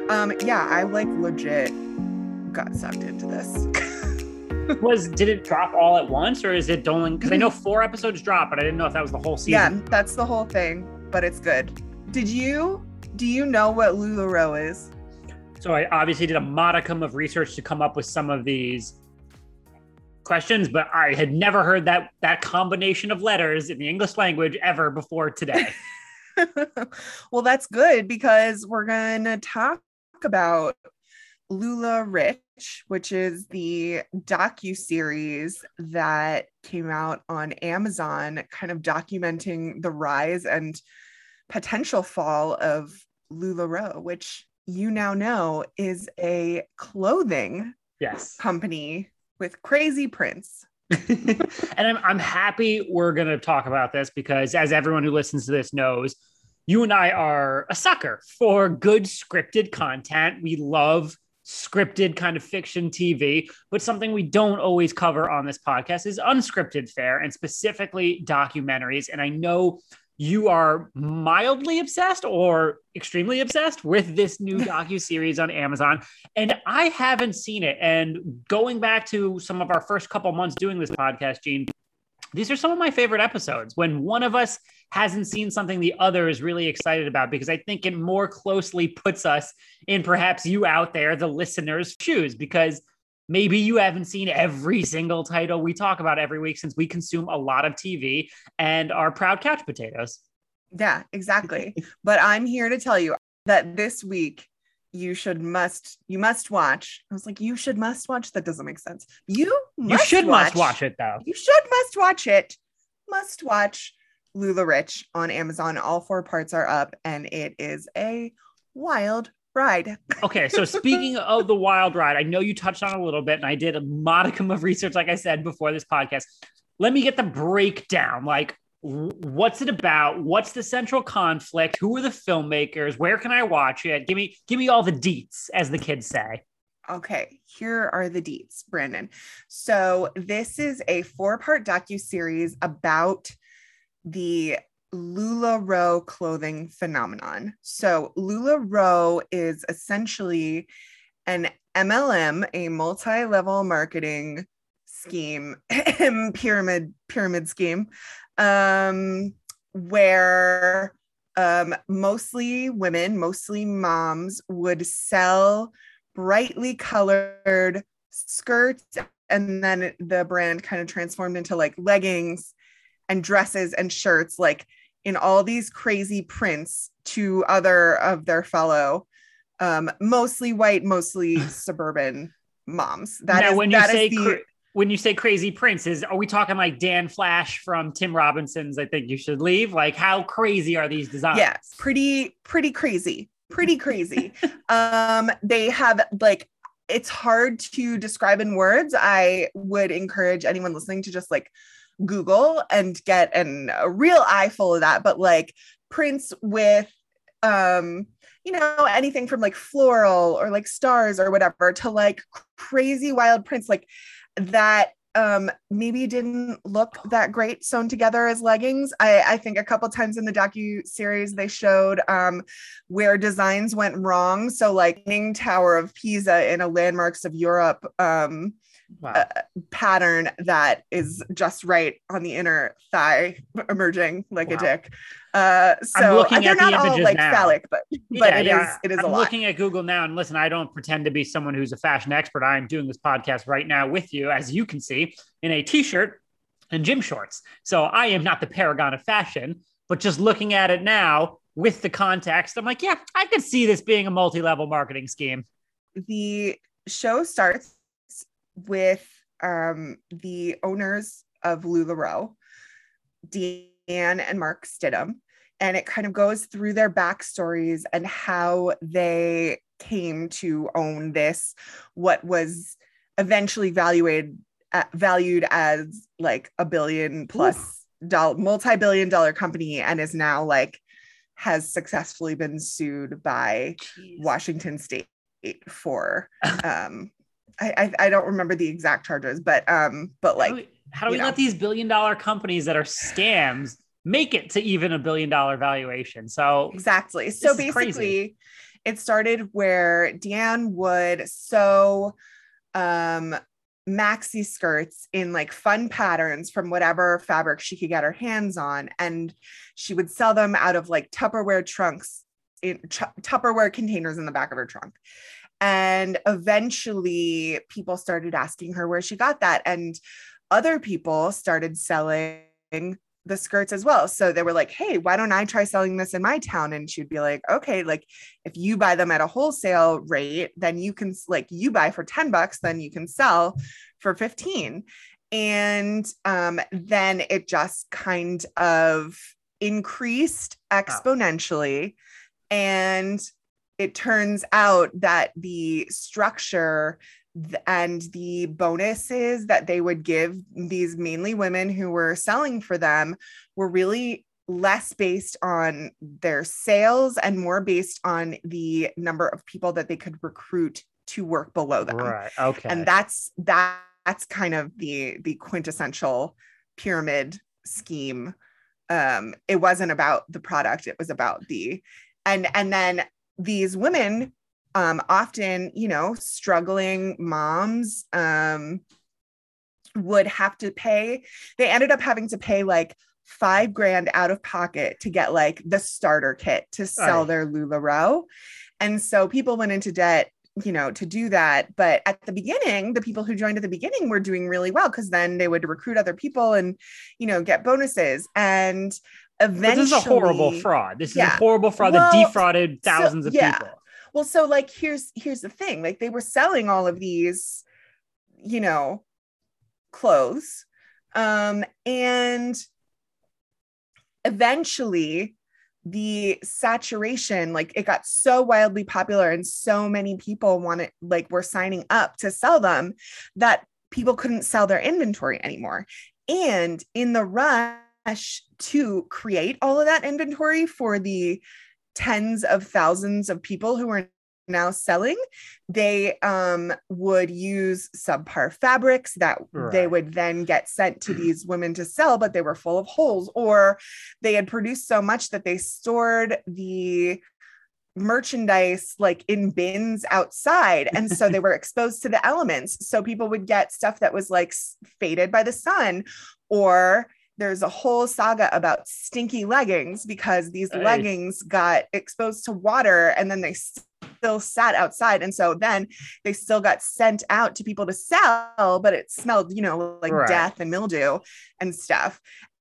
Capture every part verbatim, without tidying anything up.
Um, yeah, I like legit got sucked into this. Was did it drop all at once, or is it only because I know four episodes drop, but I didn't know if that was the whole season. Yeah, that's the whole thing, but it's good. Did you do you know what LuLaRoe is? So I obviously did a modicum of research to come up with some of these questions, but I had never heard that that combination of letters in the English language ever before today. Well, that's good because we're gonna talk about LuLaRich, which is the docu-series that came out on Amazon, kind of documenting the rise and potential fall of LuLaRoe, which you now know is a clothing yes. company with crazy prints. And I'm, I'm happy we're going to talk about this because, as everyone who listens to this knows, you and I are a sucker for good scripted content. We love scripted kind of fiction T V, but something we don't always cover on this podcast is unscripted fare, and specifically documentaries. And I know you are mildly obsessed or extremely obsessed with this new docuseries on Amazon, and I haven't seen it. And going back to some of our first couple months doing this podcast, Gene, these are some of my favorite episodes when one of us hasn't seen something the other is really excited about, because I think it more closely puts us in perhaps you out there, the listener's shoes, because maybe you haven't seen every single title we talk about every week since we consume a lot of T V and are proud couch potatoes. Yeah, exactly. But I'm here to tell you that this week you should must you must watch. I was like, you should must watch. That doesn't make sense. You must you should watch, must watch it though. You should must watch it. Must watch LuLaRich on Amazon. All four parts are up, and it is a wild ride. Okay, so speaking of the wild ride, I know you touched on it a little bit, and I did a modicum of research, like I said before this podcast. Let me get the breakdown. Like, what's it about? What's the central conflict? Who are the filmmakers? Where can I watch it? Give me, give me all the deets, as the kids say. Okay, here are the deets, Brandon. So this is a four-part docuseries about the LuLaRoe clothing phenomenon. So LuLaRoe is essentially an M L M, a multi-level marketing scheme, pyramid pyramid scheme, um, where um, mostly women, mostly moms, would sell brightly colored skirts, and then the brand kind of transformed into like leggings and dresses and shirts, like in all these crazy prints to other of their fellow, um, mostly white, mostly suburban moms. That now, is when you that say is the, cra- when you say crazy prints, is are we talking like Dan Flash from Tim Robinson's I Think You Should Leave? Like, how crazy are these designs? Yeah, pretty, pretty crazy, pretty crazy. um, they have like, it's hard to describe in words. I would encourage anyone listening to just like Google and get an, a real eye full of that, but like prints with, um, you know, anything from like floral or like stars or whatever to like crazy wild prints like that um, maybe didn't look that great sewn together as leggings. I, I think a couple times in the docu-series they showed um, where designs went wrong. So like Leaning Tower of Pisa in a Landmarks of Europe um, wow. uh, pattern that is just right on the inner thigh, emerging like wow. a dick. Uh, so I'm they're at not the all like now. phallic, but but yeah, it yeah. is it is I'm a lot. Looking at Google now, and listen, I don't pretend to be someone who's a fashion expert. I am doing this podcast right now with you, as you can see, in a t-shirt and gym shorts. So I am not the paragon of fashion, but just looking at it now with the context, I'm like, yeah, I could see this being a multi-level marketing scheme. The show starts with um, the owners of LuLaRoe, Dan and Mark Stidham. And it kind of goes through their backstories and how they came to own this, what was eventually valued, uh, valued as like a billion plus dollar, multi-billion dollar company, and is now like, has successfully been sued by Jeez. Washington State for, um, I, I, I don't remember the exact charges, but, um, but like, how do we, how do we let these billion dollar companies that are scams make it to even a billion dollar valuation? So exactly. So basically it started where Deanne would sew um, maxi skirts in like fun patterns from whatever fabric she could get her hands on. And she would sell them out of like Tupperware trunks, in ch- Tupperware containers in the back of her trunk. And eventually people started asking her where she got that. And other people started selling the skirts as well. So they were like, hey, why don't I try selling this in my town? And she'd be like, okay, like if you buy them at a wholesale rate, then you can, like, you buy for ten bucks, then you can sell for fifteen. And um, then it just kind of increased exponentially. Wow. And it turns out that the structure and the bonuses that they would give these mainly women who were selling for them were really less based on their sales and more based on the number of people that they could recruit to work below them. Right. Okay. And that's that, that's kind of the the quintessential pyramid scheme. Um, it wasn't about the product, it was about the and and then these women, um, often, you know, struggling moms, um, would have to pay. They ended up having to pay like five grand out of pocket to get like the starter kit to sell Aye. their LuLaRoe. And so people went into debt, you know, to do that. But at the beginning, the people who joined at the beginning were doing really well because then they would recruit other people and, you know, get bonuses. And eventually, but this is a horrible fraud. This yeah. is a horrible fraud well, that defrauded thousands so, of yeah. people. Well, so like, here's, here's the thing, like they were selling all of these, you know, clothes. Um, and eventually the saturation, like it got so wildly popular and so many people wanted, like were signing up to sell them that people couldn't sell their inventory anymore. And in the rush to create all of that inventory for the tens of thousands of people who are now selling, they um, would use subpar fabrics that right. they would then get sent to these women to sell, but they were full of holes, or they had produced so much that they stored the merchandise like in bins outside. And so they were exposed to the elements. So people would get stuff that was like faded by the sun, or there's a whole saga about stinky leggings because these hey. leggings got exposed to water and then they still sat outside. And so then they still got sent out to people to sell, but it smelled, you know, like right. death and mildew and stuff.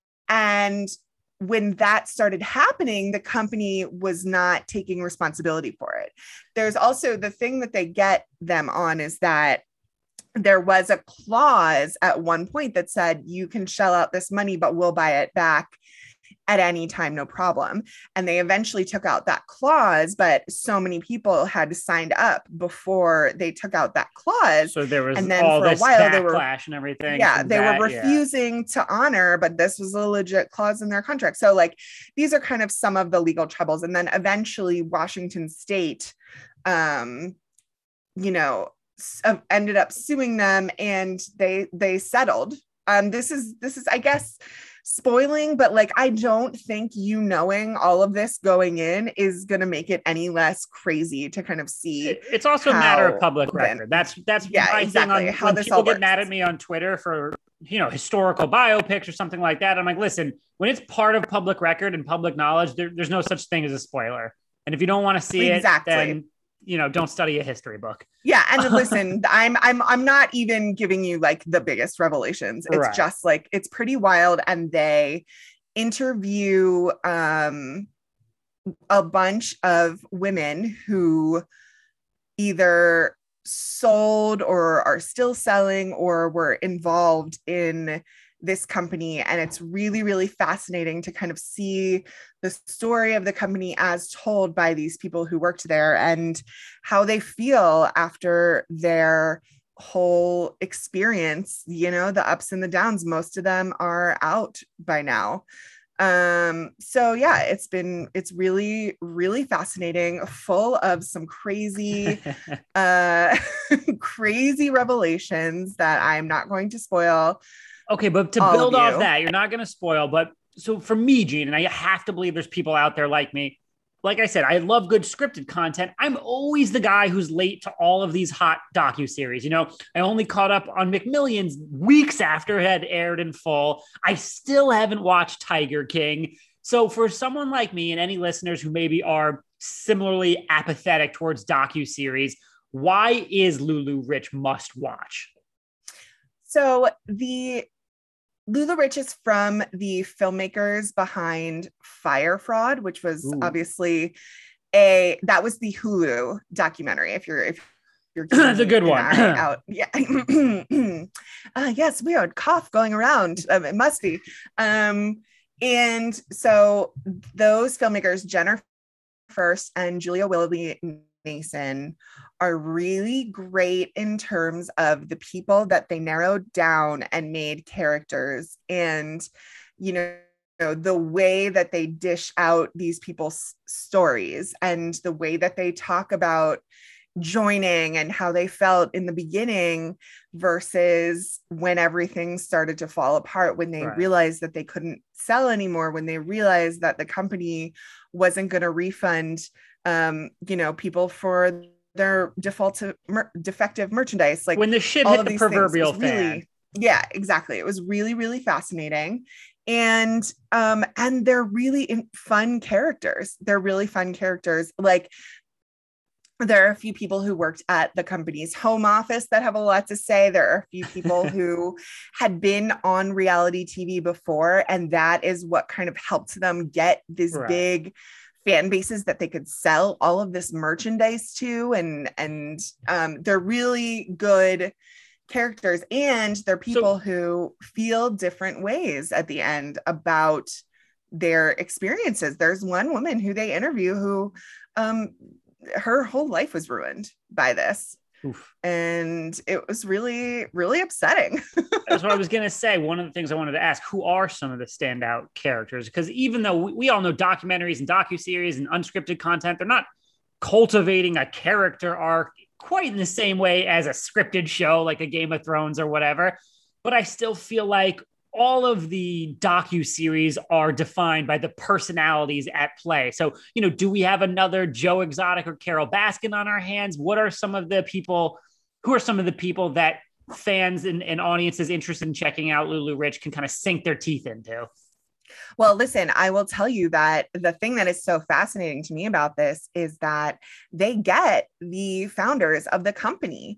And when that started happening, the company was not taking responsibility for it. There's also the thing that they get them on is that there was a clause at one point that said, you can shell out this money, but we'll buy it back at any time, no problem. And they eventually took out that clause, but so many people had signed up before they took out that clause. So there was and then all for this a while, they were backlash and everything. Yeah, they that, were refusing yeah. to honor, but this was a legit clause in their contract. So like, these are kind of some of the legal troubles. And then eventually Washington State, um, you know, ended up suing them and they they settled. Um this is this is I guess spoiling, but like I don't think you knowing all of this going in is going to make it any less crazy to kind of see. It's also a matter of public record. That's that's yeah, my exactly thing on how when this people all get works. mad at me on Twitter for, you know, historical biopics or something like that. I'm like, listen, when it's part of public record and public knowledge, there, there's no such thing as a spoiler. And if you don't want to see exactly. it, then you know, don't study a history book. Yeah. And listen, I'm, I'm, I'm not even giving you like the biggest revelations. It's right. just like, it's pretty wild. And they interview, um, a bunch of women who either sold or are still selling or were involved in this company. And it's really, really fascinating to kind of see the story of the company as told by these people who worked there and how they feel after their whole experience, you know, the ups and the downs. Most of them are out by now. Um, so yeah, it's been, it's really, really fascinating, full of some crazy, uh, crazy revelations that I'm not going to spoil. Okay, but to build off that, you're not going to spoil, but so for me, Gene, and I have to believe there's people out there like me, like I said, I love good scripted content. I'm always the guy who's late to all of these hot docuseries. You know, I only caught up on McMillions weeks after it had aired in full. I still haven't watched Tiger King. So for someone like me and any listeners who maybe are similarly apathetic towards docuseries, why is Lulu Rich must watch? So the Lula Rich is from the filmmakers behind Fire Fraud, which was Ooh. obviously a that was the Hulu documentary. If you're if you're the good one out, yeah. uh, yes, weird cough going around. Um, it must be. Um, and so those filmmakers, Jennifer First and Julia Willoughby Mason, are really great in terms of the people that they narrowed down and made characters, and you know the way that they dish out these people's stories and the way that they talk about joining and how they felt in the beginning versus when everything started to fall apart, when they right. realized that they couldn't sell anymore, when they realized that the company wasn't going to refund um you know people for their default to mer- defective merchandise, like when the shit hit the proverbial fan. Really, yeah, exactly. It was really, really fascinating. And um, and they're really in- fun characters. They're really fun characters. Like, there are a few people who worked at the company's home office that have a lot to say. There are a few people who had been on reality T V before, and that is what kind of helped them get this right. big fan bases that they could sell all of this merchandise to, and and um, they're really good characters, and they're people so, who feel different ways at the end about their experiences. There's one woman who they interview who um, her whole life was ruined by this. Oof. And it was really, really upsetting. That's what I was going to say. One of the things I wanted to ask, who are some of the standout characters? Because even though we, we all know documentaries and docuseries and unscripted content, they're not cultivating a character arc quite in the same way as a scripted show like a Game of Thrones or whatever. But I still feel like all of the docuseries are defined by the personalities at play. So, you know, do we have another Joe Exotic or Carol Baskin on our hands? What are some of the people, who are some of the people that fans and, and audiences interested in checking out Lulu Rich can kind of sink their teeth into? Well, listen, I will tell you that the thing that is so fascinating to me about this is that they get the founders of the company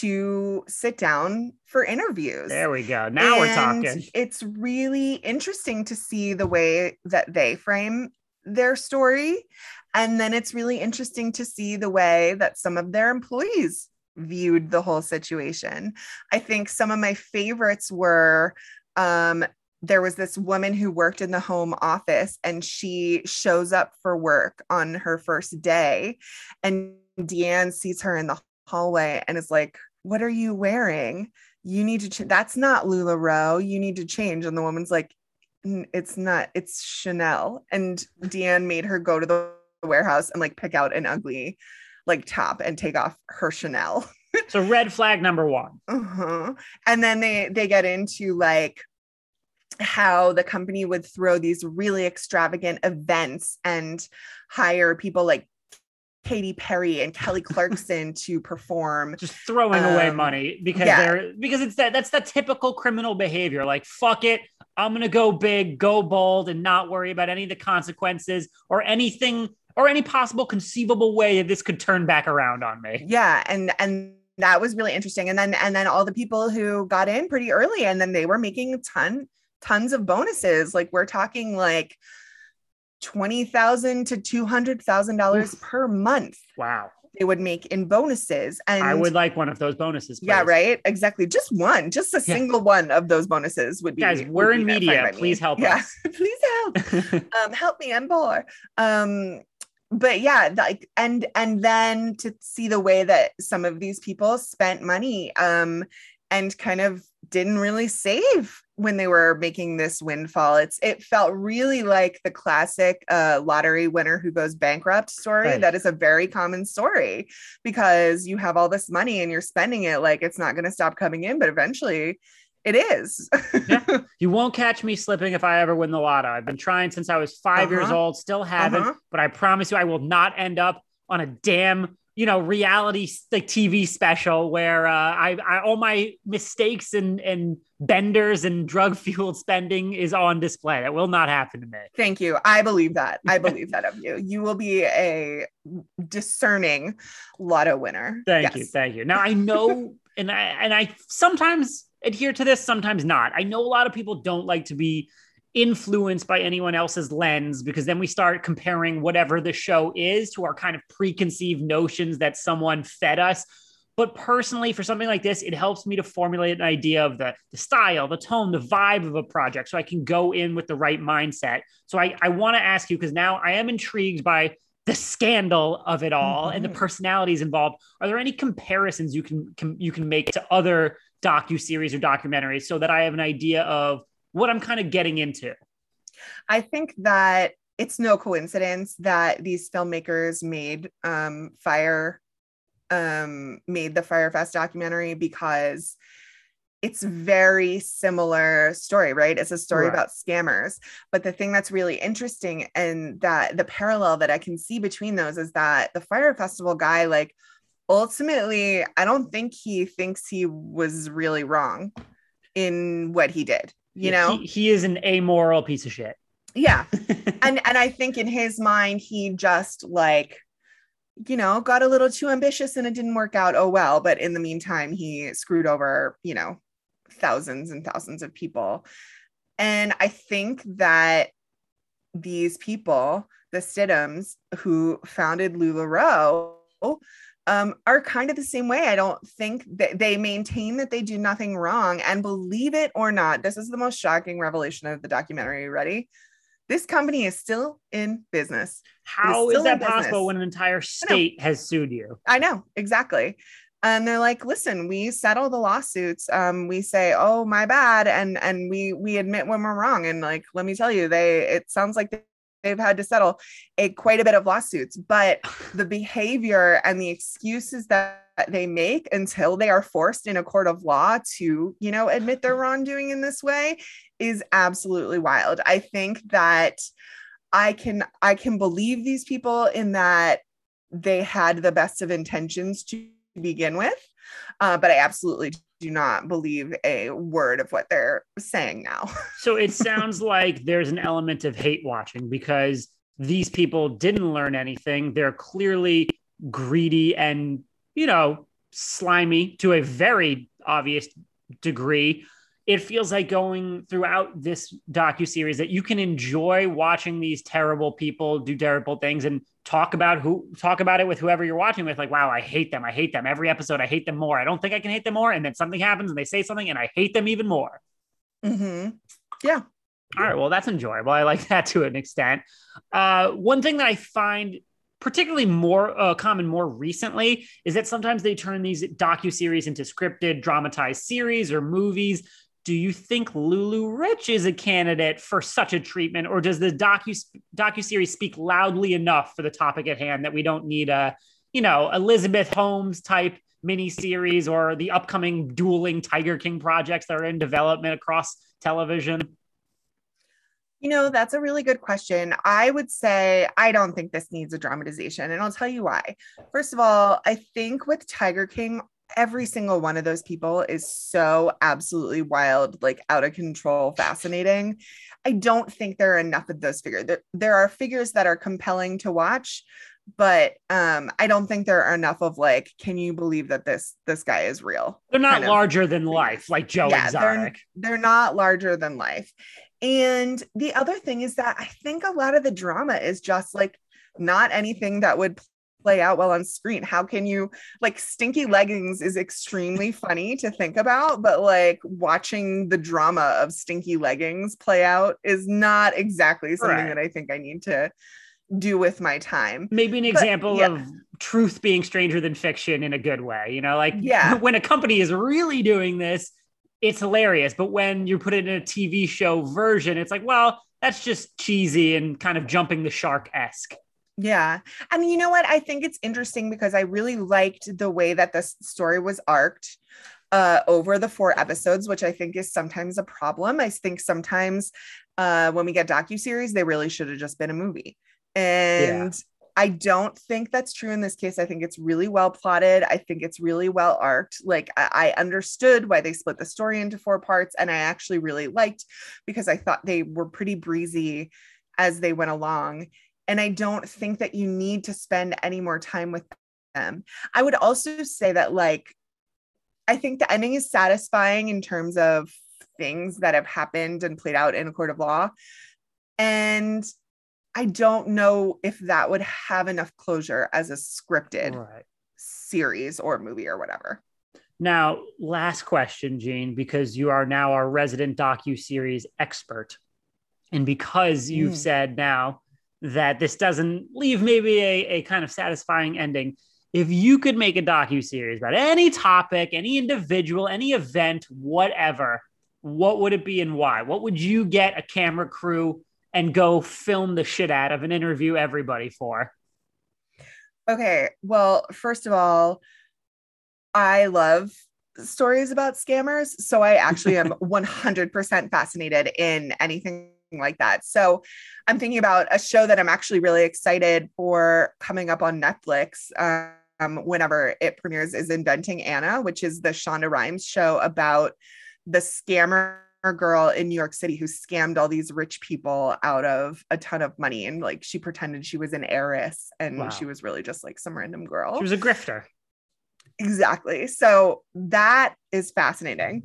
to sit down for interviews. There we go. Now and we're talking. It's really interesting to see the way that they frame their story. And then it's really interesting to see the way that some of their employees viewed the whole situation. I think some of my favorites were, um, there was this woman who worked in the home office, and she shows up for work on her first day, and Deanne sees her in the hallway and is like, "What are you wearing? You need to, ch- that's not LuLaRoe. You need to change." And the woman's like, "It's not, it's Chanel." And Deanne made her go to the warehouse and like pick out an ugly like top and take off her Chanel. So red flag number one. Uh-huh. And then they, they get into like how the company would throw these really extravagant events and hire people like Katy Perry and Kelly Clarkson to perform, just throwing um, away money because yeah. they're because it's that that's the typical criminal behavior. Like, fuck it, I'm gonna go big, go bold, and not worry about any of the consequences or anything or any possible conceivable way that this could turn back around on me. Yeah, and and that was really interesting. And then and then all the people who got in pretty early, and then they were making a ton tons of bonuses. Like, we're talking like twenty thousand to two hundred thousand dollars per month. Wow. They would make in bonuses. And I would like one of those bonuses, please. Yeah, right. Exactly. Just one, just a yeah. single one of those bonuses would be. Guys, we're in media. Please help yeah. us. Please help. um, help me. I'm poor. Um, but yeah, like, and, and then to see the way that some of these people spent money, um, and kind of didn't really save when they were making this windfall. It's it felt really like the classic uh, lottery winner who goes bankrupt story. Right. That is a very common story because you have all this money and you're spending it like it's not going to stop coming in, but eventually It is. Yeah. You won't catch me slipping if I ever win the lotto. I've been trying since I was five uh-huh. years old, still haven't, uh-huh. but I promise you I will not end up on a damn, you know, reality like T V special where uh, I, I all my mistakes and and benders and drug fueled spending is on display. That will not happen to me. Thank you. I believe that. I believe that of you. You will be a discerning lotto winner. Thank yes. you. Thank you. Now I know, and I and I sometimes adhere to this, sometimes not. I know a lot of people don't like to be influenced by anyone else's lens, because then we start comparing whatever the show is to our kind of preconceived notions that someone fed us. But personally, for something like this, it helps me to formulate an idea of the, the style, the tone, the vibe of a project, so I can go in with the right mindset. So I, I want to ask you, because now I am intrigued by the scandal of it all mm-hmm. and the personalities involved. Are there any comparisons you can, can you can make to other docuseries or documentaries so that I have an idea of what I'm kind of getting into? I think that it's no coincidence that these filmmakers made um, Fire, um, made the Fyre Fest documentary, because it's very similar story, right? It's a story right. about scammers. But the thing that's really interesting, and that the parallel that I can see between those, is that the Fyre Festival guy, like, ultimately, I don't think he thinks he was really wrong in what he did. You know, he, he is an amoral piece of shit. Yeah. and and I think in his mind, he just like, you know, got a little too ambitious and it didn't work out. Oh, well. But in the meantime, he screwed over, you know, thousands and thousands of people. And I think that these people, the Stidhams who founded LuLaRoe, Um, are kind of the same way. I don't think that they maintain that they do nothing wrong. And believe it or not, this is the most shocking revelation of the documentary. Ready? This company is still in business. How is, is that possible when an entire state has sued you? I know, exactly. And they're like, listen, we settle the lawsuits. Um, we say, oh, my bad. And and we we admit when we're wrong. And like, let me tell you, they it sounds like they they've had to settle a quite a bit of lawsuits, but the behavior and the excuses that they make until they are forced in a court of law to, you know, admit their wrongdoing in this way is absolutely wild. I think that I can, I can believe these people in that they had the best of intentions to begin with, uh, but I absolutely do not believe a word of what they're saying now. So it sounds like there's an element of hate watching, because these people didn't learn anything. They're clearly greedy and, you know, slimy to a very obvious degree. It feels like going throughout this docuseries that you can enjoy watching these terrible people do terrible things and talk about who talk about it with whoever you're watching with. Like, wow, I hate them. I hate them. Every episode, I hate them more. I don't think I can hate them more. And then something happens and they say something and I hate them even more. Mm-hmm. Yeah. All right. Well, that's enjoyable. I like that to an extent. Uh, one thing that I find particularly more uh, common more recently is that sometimes they turn these docuseries into scripted, dramatized series or movies. Do you think LuLaRich is a candidate for such a treatment, or does the docu docuseries speak loudly enough for the topic at hand that we don't need a, you know, Elizabeth Holmes type miniseries or the upcoming dueling Tiger King projects that are in development across television? You know, that's a really good question. I would say I don't think this needs a dramatization, and I'll tell you why. First of all, I think with Tiger King, every single one of those people is so absolutely wild, like out of control, fascinating. I don't think there are enough of those figures. There, there are figures that are compelling to watch, but um, I don't think there are enough of like, can you believe that this this guy is real? They're not larger than life, like Joe yeah, Exotic. They're, they're not larger than life. And the other thing is that I think a lot of the drama is just like not anything that would play out well on screen. How can you, like, Stinky Leggings is extremely funny to think about, but like watching the drama of Stinky Leggings play out is not exactly something right. that I think I need to do with my time. Maybe an but, example yeah. of truth being stranger than fiction in a good way, you know, like yeah. when a company is really doing this, it's hilarious. But when you put it in a T V show version, it's like, well, that's just cheesy and kind of jumping the shark-esque. Yeah. And you know what? I think it's interesting because I really liked the way that this story was arced. uh, over the four episodes, which I think is sometimes a problem. I think sometimes uh, when we get docuseries, they really should have just been a movie. And yeah. I don't think that's true in this case. I think it's really well plotted. I think it's really well arced. Like I, I understood why they split the story into four parts. And I actually really liked because I thought they were pretty breezy as they went along. And I don't think that you need to spend any more time with them. I would also say that, like, I think the ending is satisfying in terms of things that have happened and played out in a court of law. And I don't know if that would have enough closure as a scripted right. series or movie or whatever. Now, last question, Jean, because you are now our resident docuseries expert. And because you've mm. said now that this doesn't leave maybe a, a kind of satisfying ending, if you could make a docuseries about any topic, any individual, any event, whatever, what would it be and why? What would you get a camera crew and go film the shit out of and interview everybody for? Okay, well, first of all, I love stories about scammers. So I actually am one hundred percent fascinated in anything like that. So I'm thinking about a show that I'm actually really excited for coming up on Netflix um, whenever it premieres is Inventing Anna, which is the Shonda Rhimes show about the scammer girl in New York City who scammed all these rich people out of a ton of money. And like, she pretended she was an heiress and wow. she was really just like some random girl. She was a grifter. Exactly. So that is fascinating.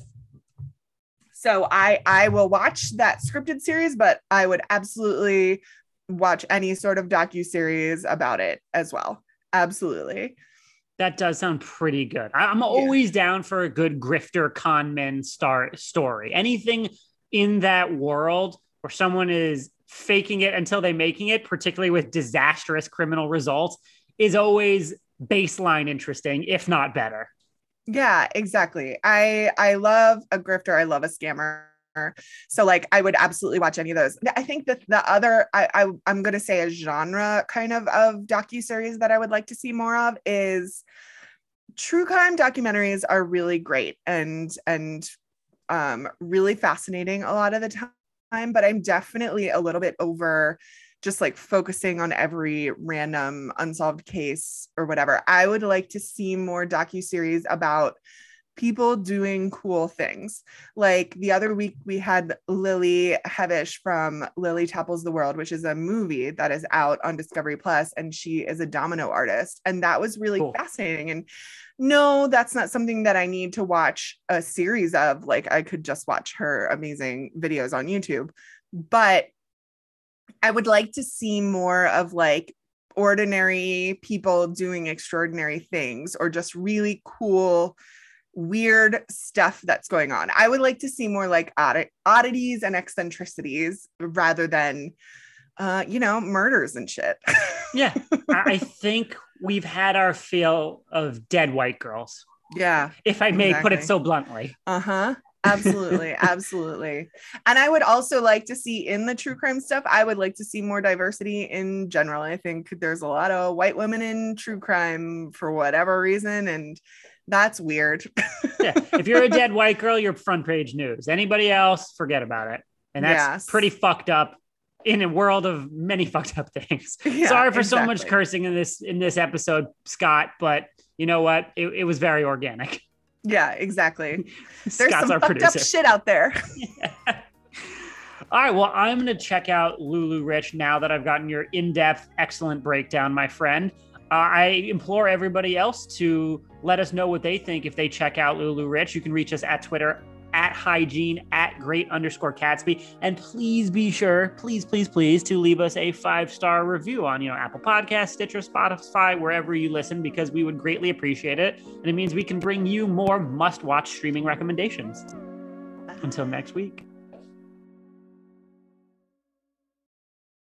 So I, I will watch that scripted series, but I would absolutely watch any sort of docuseries about it as well. Absolutely. That does sound pretty good. I'm always yeah. down for a good grifter conman star story. Anything in that world where someone is faking it until they're making it, particularly with disastrous criminal results, is always baseline interesting, if not better. Yeah, exactly. I I love a grifter. I love a scammer. So like, I would absolutely watch any of those. I think that the other, I, I I'm going to say a genre kind of of docuseries that I would like to see more of is true crime documentaries are really great and, and um, really fascinating a lot of the time, but I'm definitely a little bit over just like focusing on every random unsolved case or whatever. I would like to see more docuseries about people doing cool things. Like the other week we had Lily Hevish from Lily Tapples the World, which is a movie that is out on Discovery Plus, and she is a domino artist. And that was really cool. Fascinating. And no, that's not something that I need to watch a series of. Like I could just watch her amazing videos on YouTube. But I would like to see more of like ordinary people doing extraordinary things or just really cool, weird stuff that's going on. I would like to see more like odd- oddities and eccentricities rather than, uh, you know, murders and shit. Yeah. I think we've had our fill of dead white girls. Yeah. If I may exactly. put it so bluntly. Uh-huh. Absolutely. Absolutely. And I would also like to see in the true crime stuff, I would like to see more diversity in general. I think there's a lot of white women in true crime for whatever reason. And that's weird. Yeah. If you're a dead white girl, you're front page news. Anybody else, forget about it. And that's yes. pretty fucked up in a world of many fucked up things. Yeah, Sorry for exactly. so much cursing in this, in this episode, Scott, but you know what? It, it was very organic. Yeah, exactly. There's Scott's some our fucked producer. up shit out there. Yeah. All right. Well, I'm going to check out Lulu Rich now that I've gotten your in-depth, excellent breakdown, my friend. Uh, I implore everybody else to let us know what they think if they check out Lulu Rich. You can reach us at Twitter, at hygiene, at great underscore Catsby. And please be sure, please, please, please, to leave us a five-star review on, you know, Apple Podcasts, Stitcher, Spotify, wherever you listen, because we would greatly appreciate it. And it means we can bring you more must-watch streaming recommendations. Until next week.